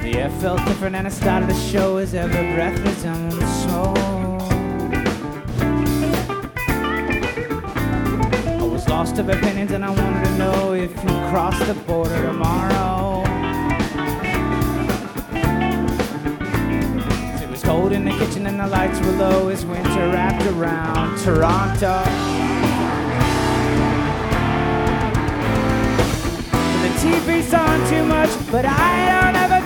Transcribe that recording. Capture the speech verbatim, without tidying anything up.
The air felt different and I started to show as ever breathless and slow. I was lost of opinions and I wanted to know if you crossed the border tomorrow. It was cold in the kitchen and the lights were low as winter wrapped around Toronto. The T V's on too much, but I don't ever